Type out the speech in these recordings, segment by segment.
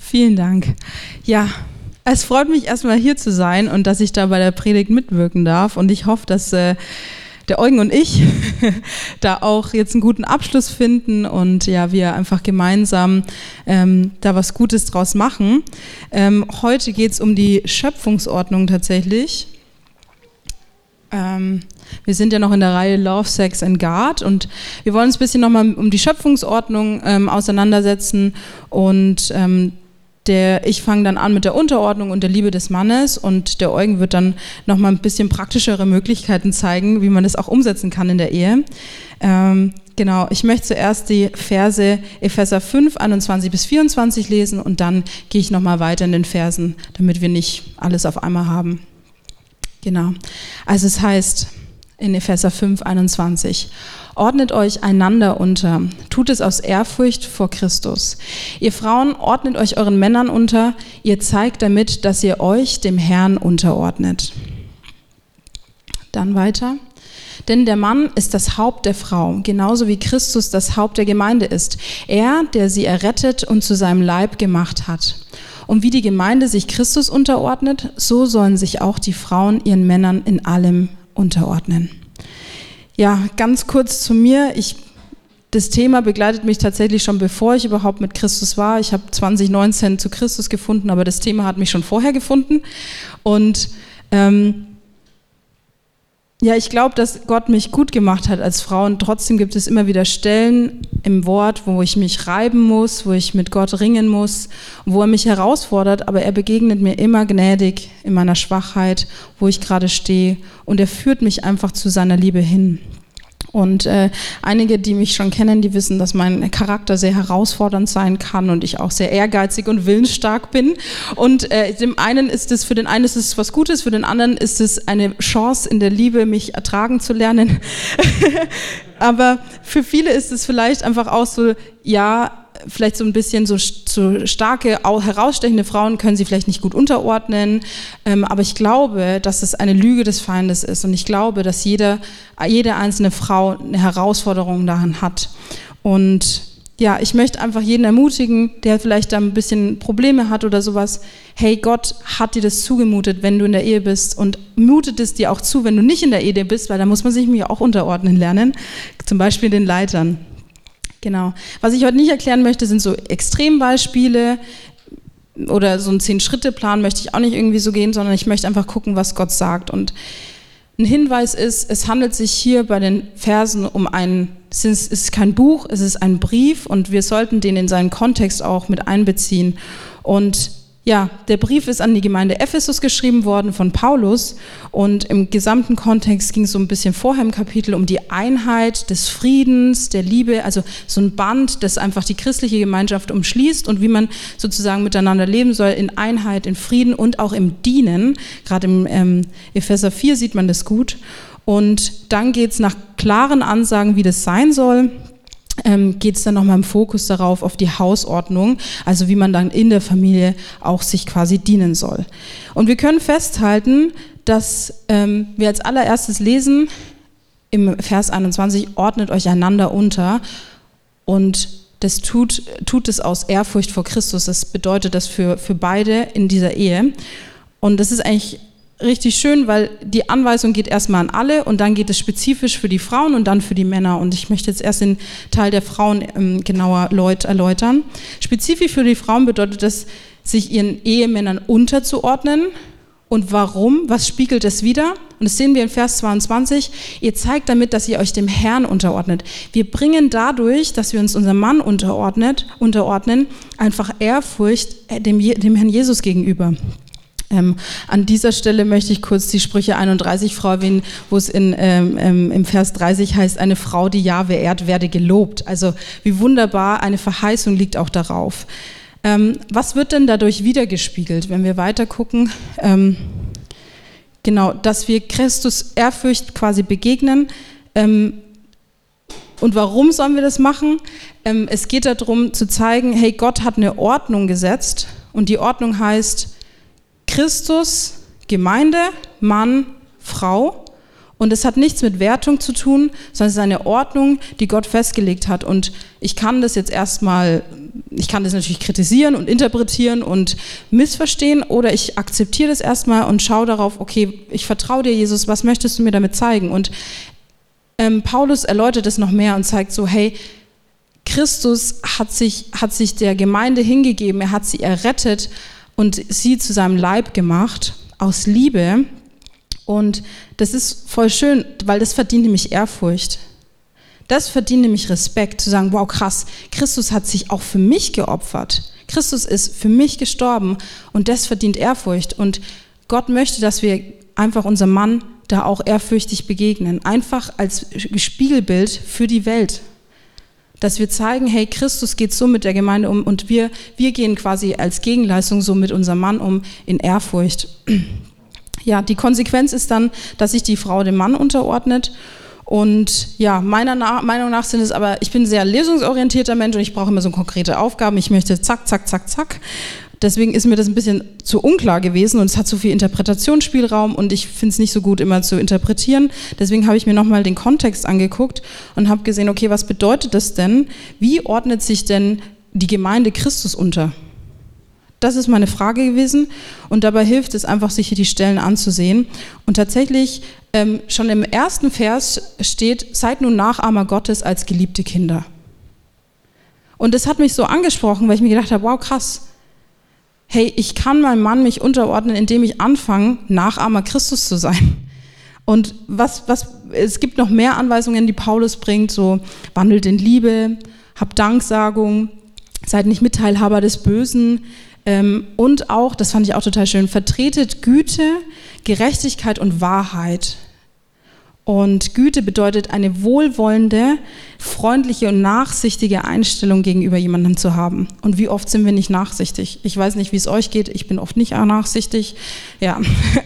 Vielen Dank. Ja, es freut mich erstmal hier zu sein und dass ich da bei der Predigt mitwirken darf. Und ich hoffe, dass der Eugen und ich da auch jetzt einen guten Abschluss finden und ja, wir einfach gemeinsam da was Gutes draus machen. Heute geht es um die Schöpfungsordnung tatsächlich. Wir sind ja noch in der Reihe Love, Sex and God und wir wollen uns ein bisschen nochmal um die Schöpfungsordnung auseinandersetzen und ich fange dann an mit der Unterordnung und der Liebe des Mannes und der Eugen wird dann nochmal ein bisschen praktischere Möglichkeiten zeigen, wie man das auch umsetzen kann in der Ehe. Genau, ich möchte zuerst die Verse Epheser 5, 21 bis 24 lesen und dann gehe ich nochmal weiter in den Versen, damit wir nicht alles auf einmal haben. Genau, also es heißt in Epheser 5, 21, ordnet euch einander unter, tut es aus Ehrfurcht vor Christus. Ihr Frauen, ordnet euch euren Männern unter, ihr zeigt damit, dass ihr euch dem Herrn unterordnet. Dann weiter. Denn der Mann ist das Haupt der Frau, genauso wie Christus das Haupt der Gemeinde ist. Er, der sie errettet und zu seinem Leib gemacht hat. Und wie die Gemeinde sich Christus unterordnet, so sollen sich auch die Frauen ihren Männern in allem unterordnen. Ja, ganz kurz zu mir. Das Thema begleitet mich tatsächlich schon, bevor ich überhaupt mit Christus war. Ich habe 2019 zu Christus gefunden, aber das Thema hat mich schon vorher gefunden. Und ja, ich glaube, dass Gott mich gut gemacht hat als Frau und trotzdem gibt es immer wieder Stellen im Wort, wo ich mich reiben muss, wo ich mit Gott ringen muss, wo er mich herausfordert, aber er begegnet mir immer gnädig in meiner Schwachheit, wo ich gerade stehe und er führt mich einfach zu seiner Liebe hin. Und einige, die mich schon kennen, die wissen, dass mein Charakter sehr herausfordernd sein kann und ich auch sehr ehrgeizig und willensstark bin. Und für den einen ist es was Gutes, für den anderen ist es eine Chance in der Liebe, mich ertragen zu lernen. Aber für viele ist es vielleicht einfach auch so, ja, vielleicht so ein bisschen so starke, herausstechende Frauen können sie vielleicht nicht gut unterordnen, aber ich glaube, dass es eine Lüge des Feindes ist und ich glaube, dass jede einzelne Frau eine Herausforderung daran hat. Und ja, ich möchte einfach jeden ermutigen, der vielleicht da ein bisschen Probleme hat oder sowas, hey, Gott hat dir das zugemutet, wenn du in der Ehe bist und mutet es dir auch zu, wenn du nicht in der Ehe bist, weil da muss man sich mir auch unterordnen lernen, zum Beispiel den Leitern. Genau. Was ich heute nicht erklären möchte, sind so Extrembeispiele oder so ein 10-Schritte-Plan möchte ich auch nicht irgendwie so gehen, sondern ich möchte einfach gucken, was Gott sagt. Und ein Hinweis ist, es handelt sich hier bei den Versen es ist kein Buch, es ist ein Brief und wir sollten den in seinen Kontext auch mit einbeziehen. Und ja, der Brief ist an die Gemeinde Ephesus geschrieben worden von Paulus und im gesamten Kontext ging es so ein bisschen vorher im Kapitel um die Einheit des Friedens, der Liebe, also so ein Band, das einfach die christliche Gemeinschaft umschließt und wie man sozusagen miteinander leben soll in Einheit, in Frieden und auch im Dienen. Gerade im Epheser 4 sieht man das gut. Und dann geht es nach klaren Ansagen, wie das sein soll, geht es dann nochmal im Fokus darauf, auf die Hausordnung, also wie man dann in der Familie auch sich quasi dienen soll. Und wir können festhalten, dass wir als allererstes lesen, im Vers 21, ordnet euch einander unter und das tut es aus Ehrfurcht vor Christus. Das bedeutet das für beide in dieser Ehe. Und das ist eigentlich richtig schön, weil die Anweisung geht erstmal an alle und dann geht es spezifisch für die Frauen und dann für die Männer. Und ich möchte jetzt erst den Teil der Frauen genauer erläutern. Spezifisch für die Frauen bedeutet das, sich ihren Ehemännern unterzuordnen. Und warum? Was spiegelt es wider? Und das sehen wir in Vers 22. Ihr zeigt damit, dass ihr euch dem Herrn unterordnet. Wir bringen dadurch, dass wir uns unserem Mann unterordnen, einfach Ehrfurcht dem Herrn Jesus gegenüber. An dieser Stelle möchte ich kurz die Sprüche 31 Frau erwähnen, wo es im Vers 30 heißt, eine Frau, die Jahwe ehrt, werde gelobt. Also wie wunderbar, eine Verheißung liegt auch darauf. Was wird denn dadurch wiedergespiegelt, wenn wir weiter gucken? Genau, dass wir Christus Ehrfurcht quasi begegnen. Und warum sollen wir das machen? Es geht darum zu zeigen, hey, Gott hat eine Ordnung gesetzt und die Ordnung heißt Christus, Gemeinde, Mann, Frau Und es hat nichts mit Wertung zu tun, sondern es ist eine Ordnung, die Gott festgelegt hat. Und ich kann das natürlich kritisieren und interpretieren und missverstehen, oder ich akzeptiere das erstmal und schaue darauf, okay, ich vertraue dir, Jesus, was möchtest du mir damit zeigen? Und Paulus erläutert es noch mehr und zeigt so, hey, Christus hat sich der Gemeinde hingegeben, er hat sie errettet und sie zu seinem Leib gemacht, aus Liebe. Und das ist voll schön, weil das verdient nämlich Ehrfurcht. Das verdient nämlich Respekt, zu sagen, wow, krass, Christus hat sich auch für mich geopfert. Christus ist für mich gestorben und das verdient Ehrfurcht. Und Gott möchte, dass wir einfach unserem Mann da auch ehrfürchtig begegnen. Einfach als Spiegelbild für die Welt. Dass wir zeigen, hey, Christus geht so mit der Gemeinde um und wir gehen quasi als Gegenleistung so mit unserem Mann um in Ehrfurcht. Ja, die Konsequenz ist dann, dass sich die Frau dem Mann unterordnet. Und ja, meiner Meinung nach sind es aber, ich bin ein sehr lösungsorientierter Mensch und ich brauche immer so konkrete Aufgaben. Ich möchte zack, zack, zack, zack. Deswegen ist mir das ein bisschen zu unklar gewesen und es hat zu viel Interpretationsspielraum und ich finde es nicht so gut, immer zu interpretieren. Deswegen habe ich mir nochmal den Kontext angeguckt und habe gesehen, okay, was bedeutet das denn? Wie ordnet sich denn die Gemeinde Christus unter? Das ist meine Frage gewesen und dabei hilft es einfach, sich hier die Stellen anzusehen. Und tatsächlich schon im ersten Vers steht, seid nun Nachahmer Gottes als geliebte Kinder. Und das hat mich so angesprochen, weil ich mir gedacht habe, wow, krass. Hey, ich kann meinem Mann mich unterordnen, indem ich anfange, Nachahmer Christus zu sein. Und es gibt noch mehr Anweisungen, die Paulus bringt, so wandelt in Liebe, habt Danksagung, seid nicht Mitteilhaber des Bösen, und auch, das fand ich auch total schön, vertretet Güte, Gerechtigkeit und Wahrheit. Und Güte bedeutet eine wohlwollende, freundliche und nachsichtige Einstellung gegenüber jemandem zu haben. Und wie oft sind wir nicht nachsichtig? Ich weiß nicht, wie es euch geht, ich bin oft nicht nachsichtig. Ja.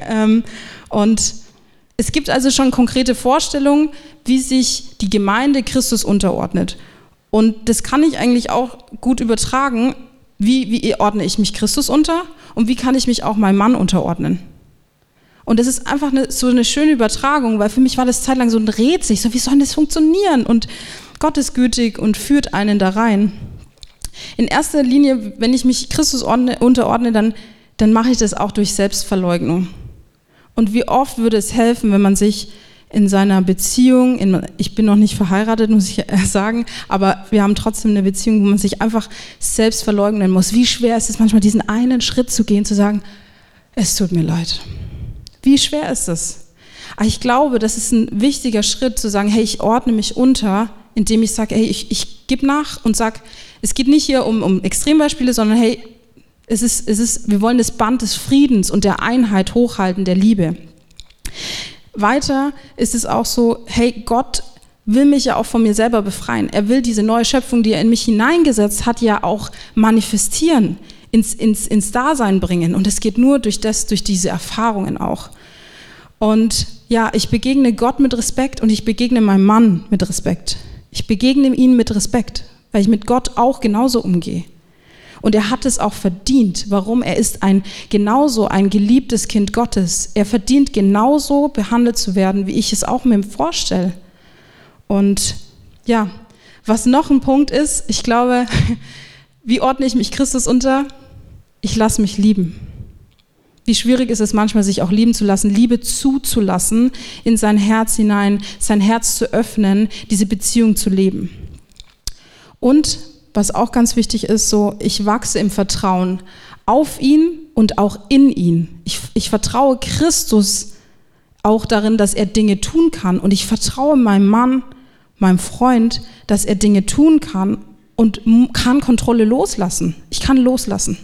Und es gibt also schon konkrete Vorstellungen, wie sich die Gemeinde Christus unterordnet. Und das kann ich eigentlich auch gut übertragen. Wie ordne ich mich Christus unter und wie kann ich mich auch meinem Mann unterordnen? Und das ist einfach so eine schöne Übertragung, weil für mich war das zeitlang so ein Rätsel, so wie soll das funktionieren? Und Gott ist gütig und führt einen da rein. In erster Linie, wenn ich mich Christus unterordne, dann mache ich das auch durch Selbstverleugnung. Und wie oft würde es helfen, wenn man sich in seiner Beziehung, ich bin noch nicht verheiratet, muss ich sagen, aber wir haben trotzdem eine Beziehung, wo man sich einfach selbst verleugnen muss. Wie schwer ist es manchmal, diesen einen Schritt zu gehen, zu sagen, es tut mir leid. Wie schwer ist es? Aber ich glaube, das ist ein wichtiger Schritt, zu sagen, hey, ich ordne mich unter, indem ich sage, hey, ich gebe nach und sage, es geht nicht hier um Extrembeispiele, sondern hey, wir wollen das Band des Friedens und der Einheit hochhalten, der Liebe. Weiter ist es auch so, hey, Gott will mich ja auch von mir selber befreien. Er will diese neue Schöpfung, die er in mich hineingesetzt hat, ja auch manifestieren, ins Dasein bringen. Und es geht nur durch diese Erfahrungen auch. Und ja, ich begegne Gott mit Respekt und ich begegne meinem Mann mit Respekt. Ich begegne ihm mit Respekt, weil ich mit Gott auch genauso umgehe. Und er hat es auch verdient. Warum? Er ist genauso ein geliebtes Kind Gottes. Er verdient genauso behandelt zu werden, wie ich es auch mir vorstelle. Und ja, was noch ein Punkt ist, ich glaube, wie ordne ich mich Christus unter? Ich lasse mich lieben. Wie schwierig ist es manchmal, sich auch lieben zu lassen, Liebe zuzulassen, in sein Herz hinein, sein Herz zu öffnen, diese Beziehung zu leben. Und was auch ganz wichtig ist, so, ich wachse im Vertrauen auf ihn und auch in ihn. Ich vertraue Christus auch darin, dass er Dinge tun kann. Und ich vertraue meinem Mann, meinem Freund, dass er Dinge tun kann und kann Kontrolle loslassen. Ich kann loslassen.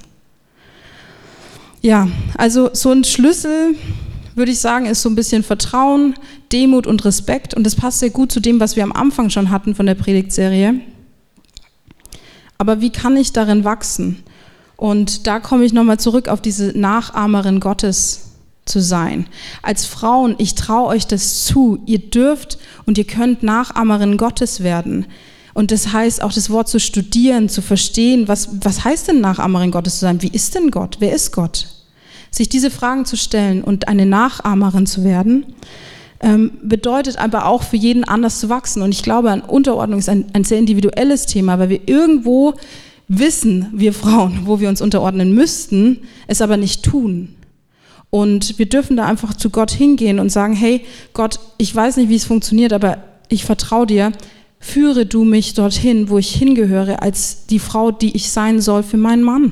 Ja, also so ein Schlüssel, würde ich sagen, ist so ein bisschen Vertrauen, Demut und Respekt. Und das passt sehr gut zu dem, was wir am Anfang schon hatten von der Predigtserie. Aber wie kann ich darin wachsen? Und da komme ich nochmal zurück auf diese Nachahmerin Gottes zu sein. Als Frauen, ich traue euch das zu. Ihr dürft und ihr könnt Nachahmerin Gottes werden. Und das heißt auch das Wort zu studieren, zu verstehen, was heißt denn Nachahmerin Gottes zu sein? Wie ist denn Gott? Wer ist Gott? Sich diese Fragen zu stellen und eine Nachahmerin zu werden, bedeutet aber auch für jeden anders zu wachsen. Und ich glaube, an Unterordnung ist ein sehr individuelles Thema, weil wir irgendwo wissen, wir Frauen, wo wir uns unterordnen müssten, es aber nicht tun. Und wir dürfen da einfach zu Gott hingehen und sagen, hey Gott, ich weiß nicht, wie es funktioniert, aber ich vertraue dir, führe du mich dorthin, wo ich hingehöre, als die Frau, die ich sein soll für meinen Mann.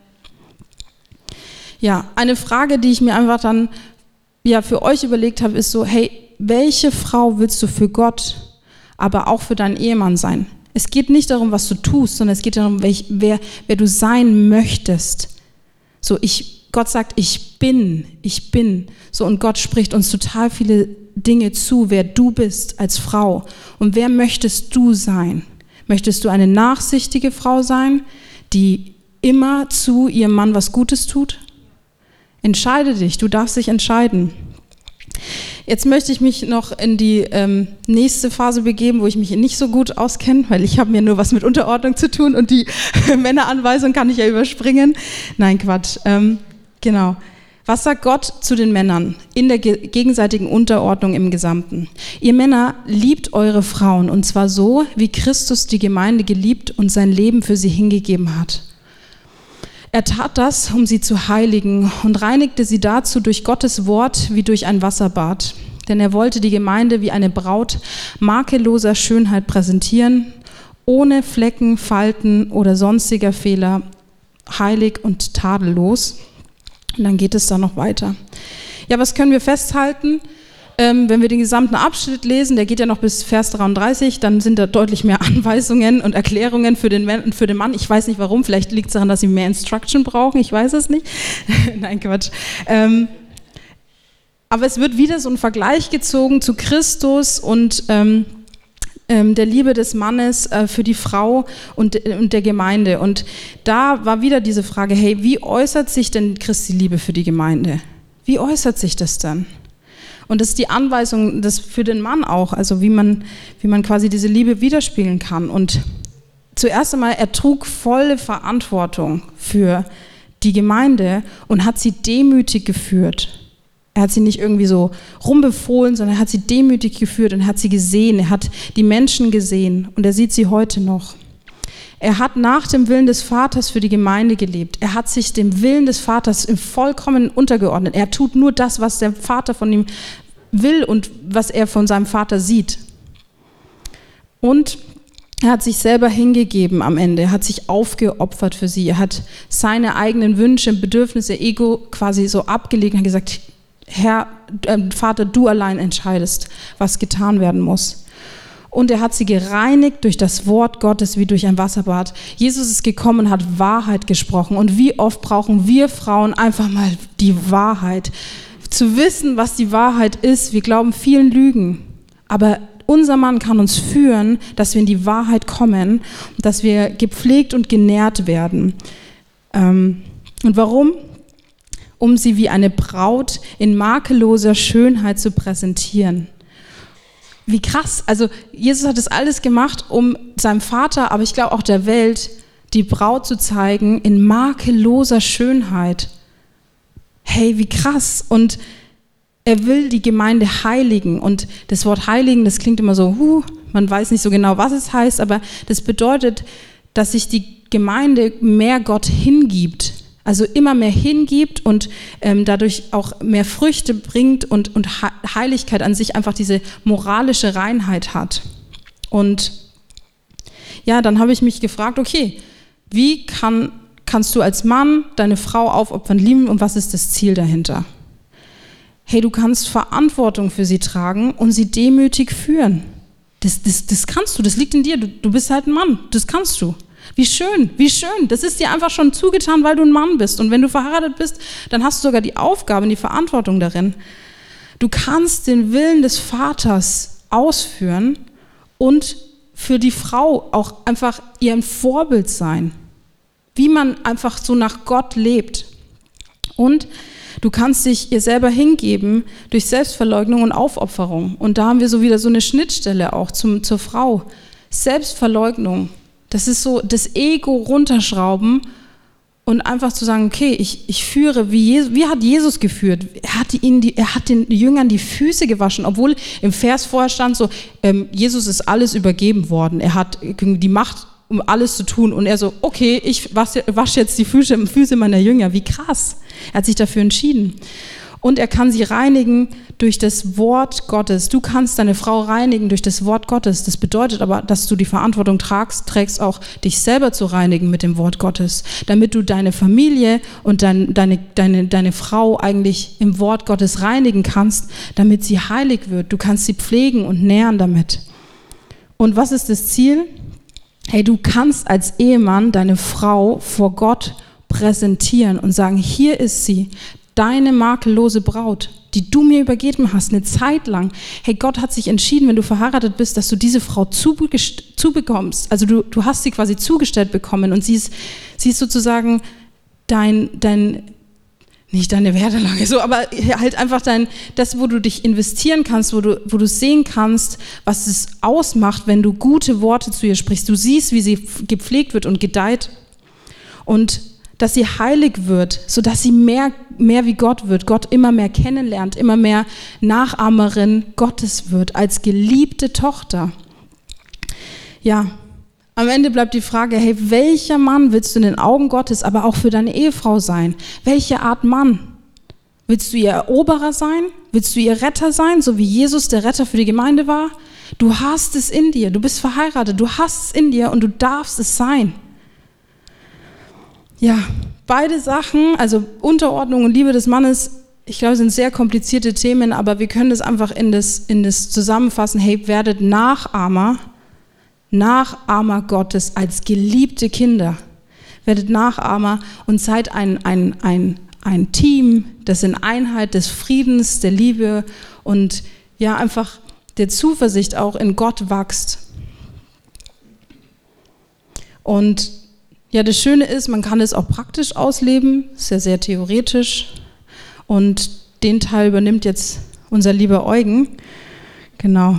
Ja, eine Frage, die ich mir einfach dann für euch überlegt habe, ist so, hey, welche Frau willst du für Gott, aber auch für deinen Ehemann sein? Es geht nicht darum, was du tust, sondern es geht darum, wer du sein möchtest. So, Gott sagt, ich bin. So, und Gott spricht uns total viele Dinge zu, wer du bist als Frau. Und wer möchtest du sein? Möchtest du eine nachsichtige Frau sein, die immer zu ihrem Mann was Gutes tut? Entscheide dich, du darfst dich entscheiden. Jetzt möchte ich mich noch in die nächste Phase begeben, wo ich mich nicht so gut auskenne, weil ich habe mir nur was mit Unterordnung zu tun und die Männeranweisung kann ich ja überspringen. Nein, Quatsch. Genau. Was sagt Gott zu den Männern in der gegenseitigen Unterordnung im Gesamten? Ihr Männer, liebt eure Frauen, und zwar so, wie Christus die Gemeinde geliebt und sein Leben für sie hingegeben hat. Er tat das, um sie zu heiligen und reinigte sie dazu durch Gottes Wort wie durch ein Wasserbad. Denn er wollte die Gemeinde wie eine Braut makelloser Schönheit präsentieren, ohne Flecken, Falten oder sonstiger Fehler, heilig und tadellos. Und dann geht es da noch weiter. Ja, was können wir festhalten? Wenn wir den gesamten Abschnitt lesen, der geht ja noch bis Vers 33, dann sind da deutlich mehr Anweisungen und Erklärungen für den Mann. Ich weiß nicht warum, vielleicht liegt es daran, dass sie mehr Instruction brauchen, ich weiß es nicht. Nein, Quatsch. Aber es wird wieder so ein Vergleich gezogen zu Christus und der Liebe des Mannes für die Frau und der Gemeinde. Und da war wieder diese Frage, hey, wie äußert sich denn Christi Liebe für die Gemeinde? Wie äußert sich das dann? Und das ist die Anweisung, das für den Mann auch, also wie man quasi diese Liebe widerspiegeln kann. Und zuerst einmal, er trug volle Verantwortung für die Gemeinde und hat sie demütig geführt. Er hat sie nicht irgendwie so rumbefohlen, sondern er hat sie demütig geführt und er hat sie gesehen, er hat die Menschen gesehen und er sieht sie heute noch. Er hat nach dem Willen des Vaters für die Gemeinde gelebt. Er hat sich dem Willen des Vaters im Vollkommen untergeordnet. Er tut nur das, was der Vater von ihm will und was er von seinem Vater sieht. Und er hat sich selber hingegeben am Ende. Er hat sich aufgeopfert für sie. Er hat seine eigenen Wünsche, Bedürfnisse, Ego quasi so abgelegt und hat gesagt, Herr, Vater, du allein entscheidest, was getan werden muss. Und er hat sie gereinigt durch das Wort Gottes wie durch ein Wasserbad. Jesus ist gekommen und hat Wahrheit gesprochen. Und wie oft brauchen wir Frauen einfach mal die Wahrheit? Zu wissen, was die Wahrheit ist. Wir glauben vielen Lügen. Aber unser Mann kann uns führen, dass wir in die Wahrheit kommen, dass wir gepflegt und genährt werden. Und warum? Um sie wie eine Braut in makelloser Schönheit zu präsentieren. Wie krass, also Jesus hat das alles gemacht, um seinem Vater, aber ich glaube auch der Welt, die Braut zu zeigen in makelloser Schönheit. Hey, wie krass. Und er will die Gemeinde heiligen. Und das Wort heiligen, das klingt immer so, man weiß nicht so genau, was es heißt, aber das bedeutet, dass sich die Gemeinde mehr Gott hingibt. Also immer mehr hingibt und dadurch auch mehr Früchte bringt und Heiligkeit an sich einfach diese moralische Reinheit hat. Und ja, dann habe ich mich gefragt, okay, wie kannst du als Mann deine Frau aufopfern, lieben und was ist das Ziel dahinter? Hey, du kannst Verantwortung für sie tragen und sie demütig führen. Das kannst du, das liegt in dir, du bist halt ein Mann, das kannst du. Wie schön, das ist dir einfach schon zugetan, weil du ein Mann bist. Und wenn du verheiratet bist, dann hast du sogar die Aufgabe und die Verantwortung darin. Du kannst den Willen des Vaters ausführen und für die Frau auch einfach ihr ein Vorbild sein, wie man einfach so nach Gott lebt. Und du kannst dich ihr selber hingeben durch Selbstverleugnung und Aufopferung. Und da haben wir so wieder so eine Schnittstelle auch zur Frau. Selbstverleugnung. Das ist so das Ego runterschrauben Und einfach zu sagen, okay, ich führe, wie hat Jesus geführt? Er hat den Jüngern die Füße gewaschen, obwohl im Vers vorher stand so, Jesus ist alles übergeben worden. Er hat die Macht, um alles zu tun. Und er so, okay, ich wasche jetzt die Füße meiner Jünger. Wie krass. Er hat sich dafür entschieden. Und er kann sie reinigen durch das Wort Gottes. Du kannst deine Frau reinigen durch das Wort Gottes. Das bedeutet aber, dass du die Verantwortung trägst auch dich selber zu reinigen mit dem Wort Gottes, damit du deine Familie und deine Frau eigentlich im Wort Gottes reinigen kannst, damit sie heilig wird. Du kannst sie pflegen und nähren damit. Und was ist das Ziel? Hey, du kannst als Ehemann deine Frau vor Gott präsentieren und sagen, hier ist sie, deine makellose Braut, die du mir übergeben hast, eine Zeit lang. Hey, Gott hat sich entschieden, wenn du verheiratet bist, dass du diese Frau zubekommst. Also du hast sie quasi zugestellt bekommen und sie ist sozusagen nicht deine Wertelange, so, aber halt einfach das, wo du dich investieren kannst, wo du sehen kannst, was es ausmacht, wenn du gute Worte zu ihr sprichst. Du siehst, wie sie gepflegt wird und gedeiht und dass sie heilig wird, sodass sie mehr wie Gott wird, Gott immer mehr kennenlernt, immer mehr Nachahmerin Gottes wird, als geliebte Tochter. Ja, am Ende bleibt die Frage, hey, welcher Mann willst du in den Augen Gottes, aber auch für deine Ehefrau sein? Welche Art Mann? Willst du ihr Eroberer sein? Willst du ihr Retter sein, so wie Jesus der Retter für die Gemeinde war? Du hast es in dir, du bist verheiratet, du hast es in dir und du darfst es sein. Ja, beide Sachen, also Unterordnung und Liebe des Mannes, ich glaube, sind sehr komplizierte Themen, aber wir können das einfach in das zusammenfassen. Hey, werdet Nachahmer Gottes als geliebte Kinder. Werdet Nachahmer und seid ein Team, das in Einheit des Friedens, der Liebe und ja, einfach der Zuversicht auch in Gott wächst. Und ja, das Schöne ist, man kann es auch praktisch ausleben, ist ja sehr theoretisch und den Teil übernimmt jetzt unser lieber Eugen. Genau.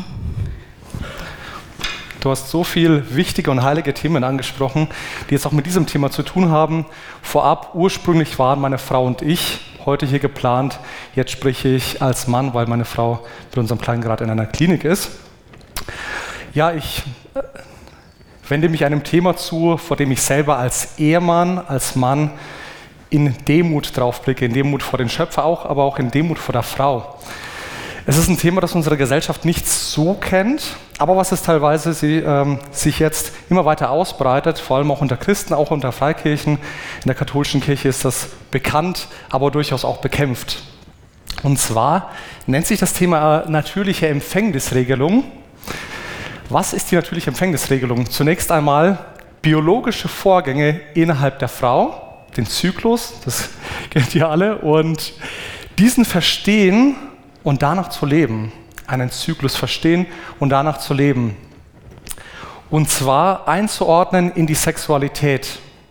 Du hast so viel wichtige und heilige Themen angesprochen, die jetzt auch mit diesem Thema zu tun haben. Vorab, ursprünglich waren meine Frau und ich heute hier geplant, jetzt spreche ich als Mann, weil meine Frau mit unserem Kleinen gerade in einer Klinik ist. Ja, ich wende mich einem Thema zu, vor dem ich selber als Ehemann, als Mann in Demut draufblicke, in Demut vor dem Schöpfer auch, aber auch in Demut vor der Frau. Es ist ein Thema, das unsere Gesellschaft nicht so kennt, aber was es teilweise sich jetzt immer weiter ausbreitet, vor allem auch unter Christen, auch unter Freikirchen. In der katholischen Kirche ist das bekannt, aber durchaus auch bekämpft. Und zwar nennt sich das Thema natürliche Empfängnisregelung. Was ist die natürliche Empfängnisregelung? Zunächst einmal biologische Vorgänge innerhalb der Frau, den Zyklus, das kennt ihr alle, und diesen verstehen und danach zu leben. Einen Zyklus verstehen und danach zu leben. Und zwar einzuordnen in die Sexualität.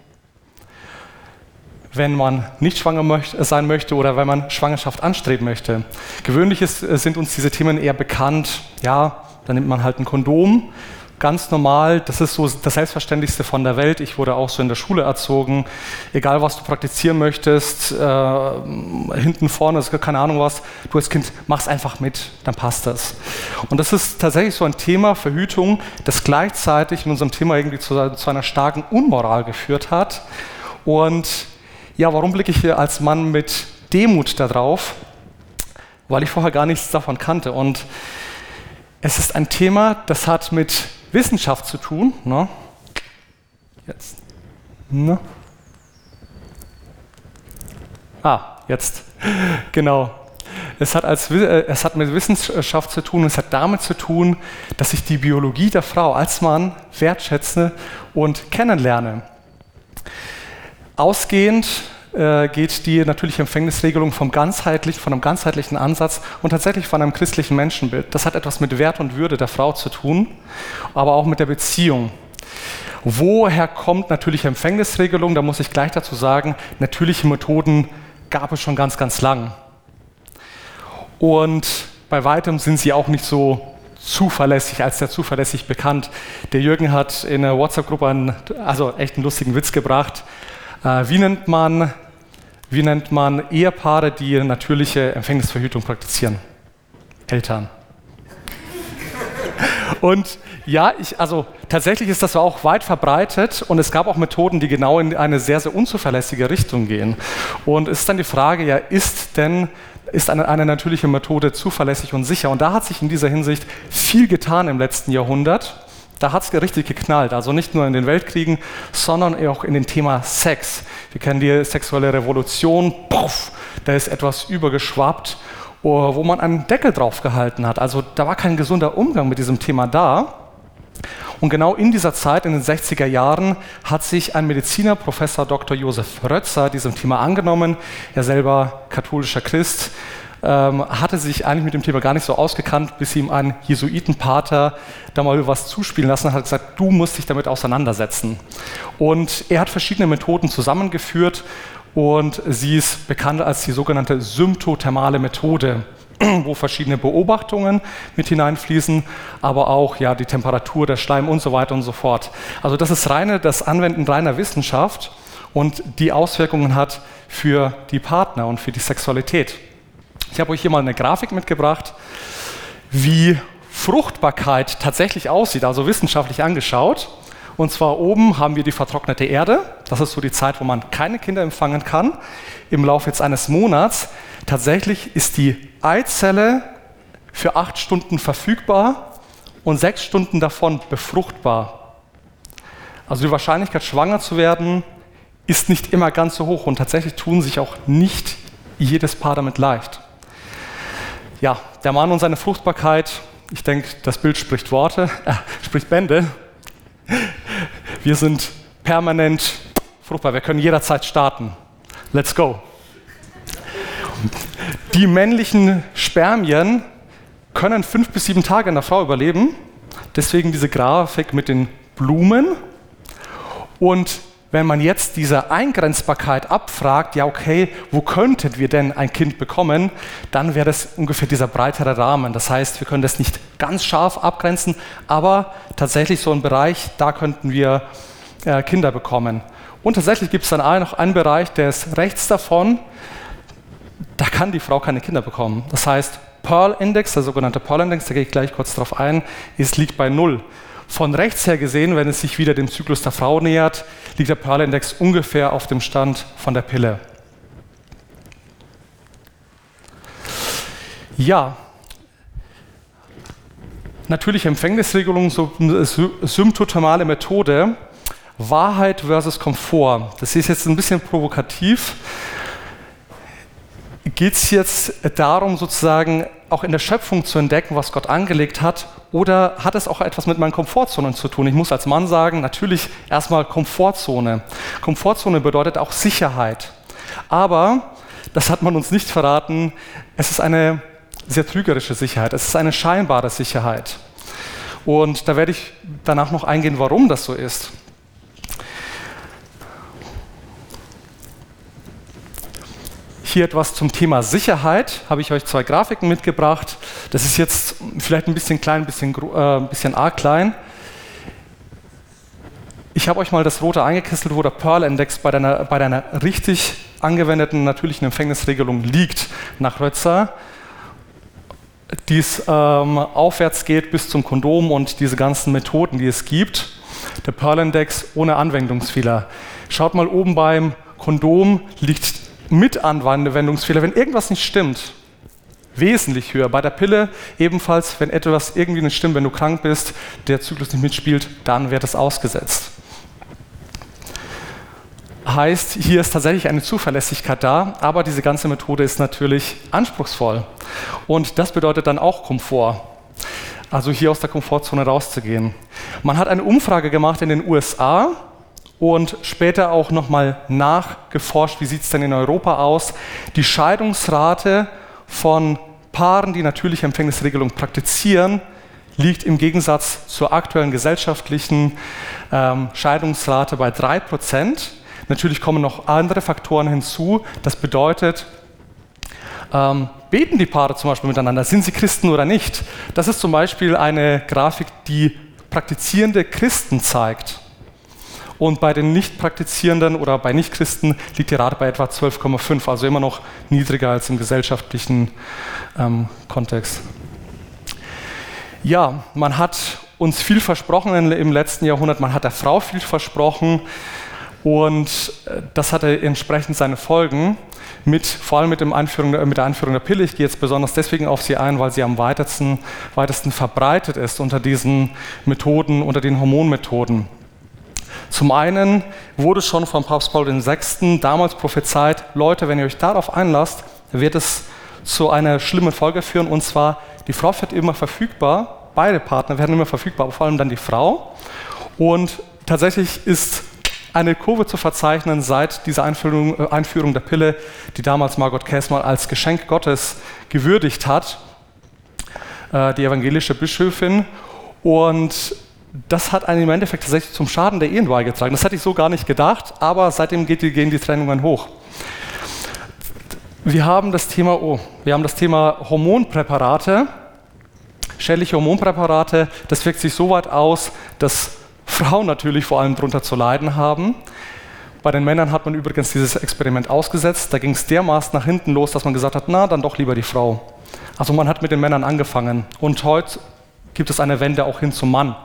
Wenn man nicht schwanger sein möchte oder wenn man Schwangerschaft anstreben möchte. Gewöhnlich sind uns diese Themen eher bekannt, ja, dann nimmt man halt ein Kondom, ganz normal, das ist so das Selbstverständlichste von der Welt. Ich wurde auch so in der Schule erzogen, egal was du praktizieren möchtest, hinten, vorne, das ist keine Ahnung was, du als Kind machst einfach mit, dann passt das. Und das ist tatsächlich so ein Thema, Verhütung, das gleichzeitig in unserem Thema irgendwie zu einer starken Unmoral geführt hat. Und ja, warum blicke ich hier als Mann mit Demut da drauf? Weil ich vorher gar nichts davon kannte. Und es ist ein Thema, das hat mit Wissenschaft zu tun. Ne? Jetzt. Ne? Jetzt. Genau. Es hat mit Wissenschaft zu tun und es hat damit zu tun, dass ich die Biologie der Frau als Mann wertschätze und kennenlerne. Ausgehend geht die natürliche Empfängnisregelung von einem ganzheitlichen Ansatz und tatsächlich von einem christlichen Menschenbild. Das hat etwas mit Wert und Würde der Frau zu tun, aber auch mit der Beziehung. Woher kommt natürliche Empfängnisregelung? Da muss ich gleich dazu sagen, natürliche Methoden gab es schon ganz, ganz lang. Und bei weitem sind sie auch nicht so zuverlässig, als sehr zuverlässig bekannt. Der Jürgen hat in der WhatsApp-Gruppe echt einen lustigen Witz gebracht. Wie nennt man Ehepaare, die natürliche Empfängnisverhütung praktizieren? Eltern. Und ja, tatsächlich ist das auch weit verbreitet und es gab auch Methoden, die genau in eine sehr, sehr unzuverlässige Richtung gehen. Und es ist dann die Frage, ja, ist eine natürliche Methode zuverlässig und sicher? Und da hat sich in dieser Hinsicht viel getan im letzten Jahrhundert. Da hat es richtig geknallt, also nicht nur in den Weltkriegen, sondern auch in dem Thema Sex. Wir kennen die sexuelle Revolution, da ist etwas übergeschwappt, wo man einen Deckel drauf gehalten hat. Also da war kein gesunder Umgang mit diesem Thema da. Und genau in dieser Zeit, in den 60er Jahren, hat sich ein Mediziner, Professor Dr. Josef Rötzer, diesem Thema angenommen. Er selber katholischer Christ, hatte sich eigentlich mit dem Thema gar nicht so ausgekannt, bis ihm ein Jesuitenpater da mal was zuspielen lassen hat, gesagt, du musst dich damit auseinandersetzen. Und er hat verschiedene Methoden zusammengeführt und sie ist bekannt als die sogenannte symptothermale Methode, wo verschiedene Beobachtungen mit hineinfließen, aber auch ja, die Temperatur, der Schleim und so weiter und so fort. Also das ist das Anwenden reiner Wissenschaft und die Auswirkungen hat für die Partner und für die Sexualität. Ich habe euch hier mal eine Grafik mitgebracht, wie Fruchtbarkeit tatsächlich aussieht, also wissenschaftlich angeschaut. Und zwar oben haben wir die vertrocknete Erde. Das ist so die Zeit, wo man keine Kinder empfangen kann. Im Laufe jetzt eines Monats. Tatsächlich ist die Eizelle für 8 Stunden verfügbar und 6 Stunden davon befruchtbar. Also die Wahrscheinlichkeit, schwanger zu werden, ist nicht immer ganz so hoch. Und tatsächlich tun sich auch nicht jedes Paar damit leicht. Ja, der Mann und seine Fruchtbarkeit, ich denke, das Bild spricht Bände. Wir sind permanent fruchtbar, wir können jederzeit starten. Let's go. Die männlichen Spermien können 5 bis 7 Tage in der Frau überleben, deswegen diese Grafik mit den Blumen. Und wenn man jetzt diese Eingrenzbarkeit abfragt, ja okay, wo könnten wir denn ein Kind bekommen, dann wäre das ungefähr dieser breitere Rahmen. Das heißt, wir können das nicht ganz scharf abgrenzen, aber tatsächlich so ein Bereich, da könnten wir Kinder bekommen. Und tatsächlich gibt es dann noch einen Bereich, der ist rechts davon, da kann die Frau keine Kinder bekommen. Das heißt, Pearl-Index, der sogenannte Pearl-Index, da gehe ich gleich kurz drauf ein, liegt bei 0. Von rechts her gesehen, wenn es sich wieder dem Zyklus der Frau nähert, liegt der Pearl-Index ungefähr auf dem Stand von der Pille. Ja, natürliche Empfängnisregelung, symptothermale Methode, Wahrheit versus Komfort. Das ist jetzt ein bisschen provokativ. Geht es jetzt darum, sozusagen auch in der Schöpfung zu entdecken, was Gott angelegt hat, oder hat es auch etwas mit meinen Komfortzonen zu tun? Ich muss als Mann sagen, natürlich erstmal Komfortzone. Komfortzone bedeutet auch Sicherheit. Aber, das hat man uns nicht verraten, es ist eine sehr trügerische Sicherheit, es ist eine scheinbare Sicherheit. Und da werde ich danach noch eingehen, warum das so ist. Hier etwas zum Thema Sicherheit, habe ich euch 2 Grafiken mitgebracht. Das ist jetzt vielleicht ein bisschen klein, ein bisschen arg klein. Ich habe euch mal das rote eingekesselt, wo der Pearl-Index bei deiner richtig angewendeten natürlichen Empfängnisregelung liegt, nach Rötzer. Dies aufwärts geht bis zum Kondom und diese ganzen Methoden, die es gibt. Der Pearl-Index ohne Anwendungsfehler. Schaut mal oben beim Kondom, liegt mit Anwendungsfehler, wenn irgendwas nicht stimmt, wesentlich höher. Bei der Pille ebenfalls, wenn etwas irgendwie nicht stimmt, wenn du krank bist, der Zyklus nicht mitspielt, dann wird es ausgesetzt. Heißt, hier ist tatsächlich eine Zuverlässigkeit da, aber diese ganze Methode ist natürlich anspruchsvoll. Und das bedeutet dann auch Komfort. Also hier aus der Komfortzone rauszugehen. Man hat eine Umfrage gemacht in den USA, und später auch nochmal nachgeforscht, wie sieht es denn in Europa aus. Die Scheidungsrate von Paaren, die natürliche Empfängnisregelung praktizieren, liegt im Gegensatz zur aktuellen gesellschaftlichen Scheidungsrate bei 3%. Natürlich kommen noch andere Faktoren hinzu. Das bedeutet, beten die Paare zum Beispiel miteinander? Sind sie Christen oder nicht? Das ist zum Beispiel eine Grafik, die praktizierende Christen zeigt. und bei den Nicht-Praktizierenden oder bei Nichtchristen liegt die Rate bei etwa 12,5, also immer noch niedriger als im gesellschaftlichen Kontext. Ja, man hat uns viel versprochen im letzten Jahrhundert, man hat der Frau viel versprochen und das hatte entsprechend seine Folgen, vor allem mit der Einführung der Pille. Ich gehe jetzt besonders deswegen auf sie ein, weil sie am weitesten verbreitet ist unter diesen Methoden, unter den Hormonmethoden. Zum einen wurde schon von Papst Paul VI. Damals prophezeit, Leute, wenn ihr euch darauf einlasst, wird es zu einer schlimmen Folge führen, und zwar, die Frau wird immer verfügbar, beide Partner werden immer verfügbar, aber vor allem dann die Frau. Und tatsächlich ist eine Kurve zu verzeichnen seit dieser Einführung der Pille, die damals Margot Käßmann als Geschenk Gottes gewürdigt hat, die evangelische Bischöfin. Und das hat einen im Endeffekt tatsächlich zum Schaden der Ehen beigetragen. Das hätte ich so gar nicht gedacht, aber seitdem gehen die Trennungen hoch. Wir haben das Thema Hormonpräparate, schädliche Hormonpräparate. Das wirkt sich so weit aus, dass Frauen natürlich vor allem darunter zu leiden haben. Bei den Männern hat man übrigens dieses Experiment ausgesetzt. Da ging es dermaßen nach hinten los, dass man gesagt hat, na, dann doch lieber die Frau. Also man hat mit den Männern angefangen. Und heute gibt es eine Wende auch hin zum Mann.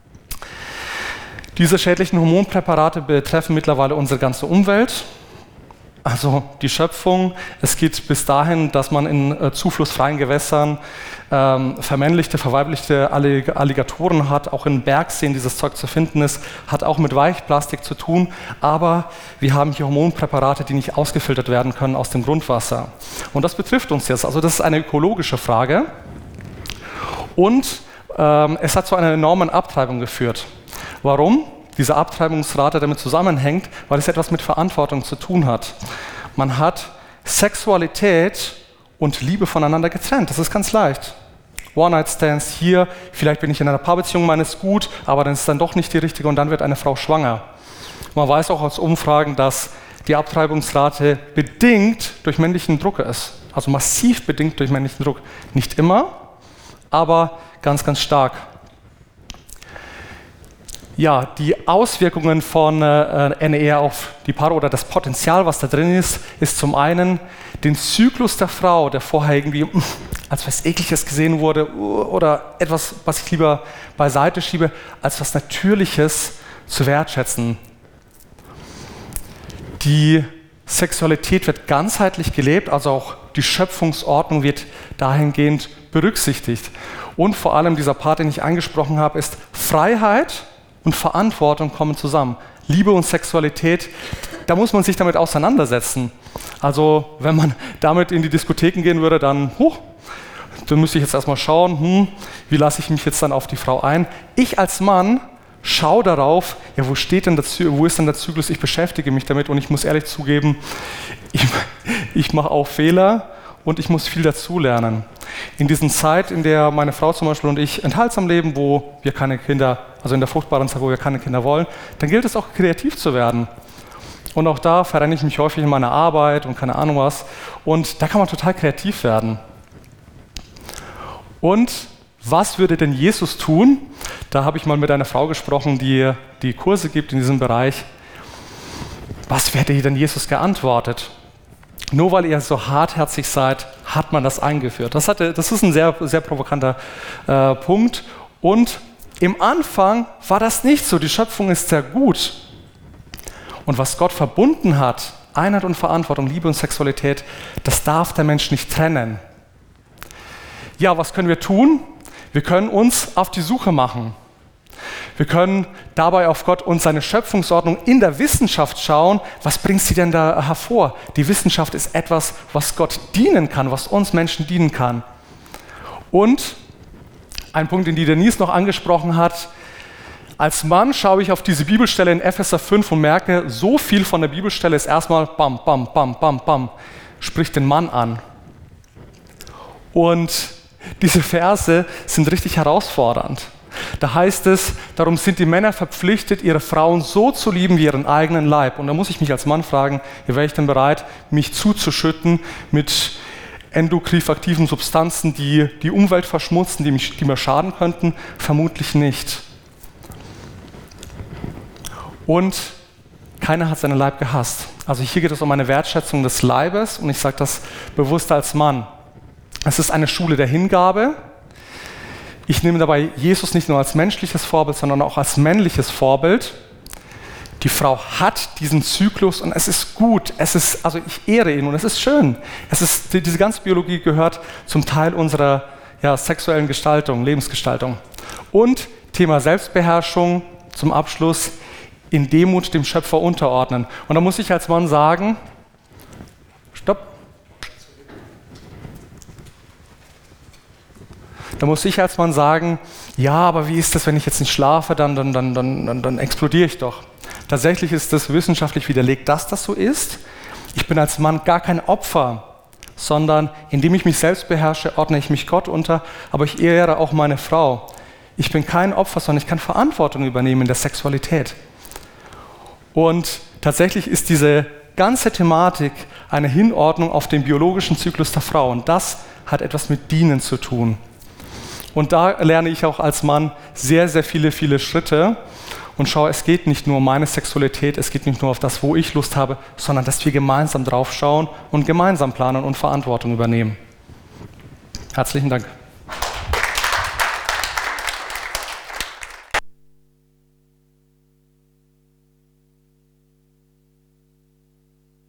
Diese schädlichen Hormonpräparate betreffen mittlerweile unsere ganze Umwelt. Also die Schöpfung. Es geht bis dahin, dass man in zuflussfreien Gewässern vermännlichte, verweiblichte Alligatoren hat. Auch in Bergseen dieses Zeug zu finden ist, hat auch mit Weichplastik zu tun. Aber wir haben hier Hormonpräparate, die nicht ausgefiltert werden können aus dem Grundwasser. Und das betrifft uns jetzt. Also das ist eine ökologische Frage. Und es hat zu einer enormen Abtreibung geführt. Warum? Diese Abtreibungsrate damit zusammenhängt, weil es etwas mit Verantwortung zu tun hat. Man hat Sexualität und Liebe voneinander getrennt. Das ist ganz leicht. One-Night-Stands hier, vielleicht bin ich in einer Paarbeziehung, meine ist gut, aber dann ist dann doch nicht die richtige und dann wird eine Frau schwanger. Man weiß auch aus Umfragen, dass die Abtreibungsrate bedingt durch männlichen Druck ist. Also massiv bedingt durch männlichen Druck. Nicht immer, aber ganz, ganz stark. Ja, die Auswirkungen von NER auf die Paare oder das Potenzial, was da drin ist zum einen den Zyklus der Frau, der vorher irgendwie als was Ekliges gesehen wurde oder etwas, was ich lieber beiseite schiebe, als was Natürliches zu wertschätzen. Die Sexualität wird ganzheitlich gelebt, also auch die Schöpfungsordnung wird dahingehend berücksichtigt. Und vor allem dieser Part, den ich angesprochen habe, ist Freiheit und Verantwortung kommen zusammen. Liebe und Sexualität, da muss man sich damit auseinandersetzen. Also wenn man damit in die Diskotheken gehen würde, dann müsste ich jetzt erstmal schauen, wie lasse ich mich jetzt dann auf die Frau ein. Ich als Mann schaue darauf, ja, wo ist denn der Zyklus, ich beschäftige mich damit und ich muss ehrlich zugeben, ich mache auch Fehler und ich muss viel dazulernen. In dieser Zeit, in der meine Frau zum Beispiel und ich enthaltsam leben, wo wir keine Kinder, also in der fruchtbaren Zeit, wo wir keine Kinder wollen, dann gilt es auch, kreativ zu werden. Und auch da verrenne ich mich häufig in meiner Arbeit und keine Ahnung was. Und da kann man total kreativ werden. Und was würde denn Jesus tun? Da habe ich mal mit einer Frau gesprochen, die Kurse gibt in diesem Bereich. Was hätte denn Jesus geantwortet? Nur weil ihr so hartherzig seid, hat man das eingeführt. Das ist ein sehr, sehr provokanter Punkt. Und im Anfang war das nicht so. Die Schöpfung ist sehr gut. Und was Gott verbunden hat, Einheit und Verantwortung, Liebe und Sexualität, das darf der Mensch nicht trennen. Ja, was können wir tun? Wir können uns auf die Suche machen. Wir können dabei auf Gott und seine Schöpfungsordnung in der Wissenschaft schauen, was bringt sie denn da hervor? Die Wissenschaft ist etwas, was Gott dienen kann, was uns Menschen dienen kann. Und ein Punkt, den die Denise noch angesprochen hat, als Mann schaue ich auf diese Bibelstelle in Epheser 5 und merke, so viel von der Bibelstelle ist erstmal bam, bam, bam, bam, bam, spricht den Mann an. Und diese Verse sind richtig herausfordernd. Da heißt es, darum sind die Männer verpflichtet, ihre Frauen so zu lieben wie ihren eigenen Leib. Und da muss ich mich als Mann fragen, wäre ich denn bereit, mich zuzuschütten mit endokrin-aktiven Substanzen, die die Umwelt verschmutzen, die mir schaden könnten? Vermutlich nicht. Und keiner hat seinen Leib gehasst. Also hier geht es um eine Wertschätzung des Leibes und ich sage das bewusst als Mann. Es ist eine Schule der Hingabe. Ich nehme dabei Jesus nicht nur als menschliches Vorbild, sondern auch als männliches Vorbild. Die Frau hat diesen Zyklus und es ist gut. Also ich ehre ihn und es ist schön. Diese ganze Biologie gehört zum Teil unserer sexuellen Gestaltung, Lebensgestaltung. Und Thema Selbstbeherrschung zum Abschluss, in Demut dem Schöpfer unterordnen. Und da muss ich als Mann sagen, stopp. Da muss ich als Mann sagen, ja, aber wie ist das, wenn ich jetzt nicht schlafe, dann explodiere ich doch. Tatsächlich ist das wissenschaftlich widerlegt, dass das so ist. Ich bin als Mann gar kein Opfer, sondern indem ich mich selbst beherrsche, ordne ich mich Gott unter, aber ich ehre auch meine Frau. Ich bin kein Opfer, sondern ich kann Verantwortung übernehmen in der Sexualität. Und tatsächlich ist diese ganze Thematik eine Hinordnung auf den biologischen Zyklus der Frau. Und das hat etwas mit Dienen zu tun. Und da lerne ich auch als Mann sehr, sehr viele Schritte und schaue, es geht nicht nur um meine Sexualität, es geht nicht nur auf das, wo ich Lust habe, sondern dass wir gemeinsam drauf schauen und gemeinsam planen und Verantwortung übernehmen. Herzlichen Dank.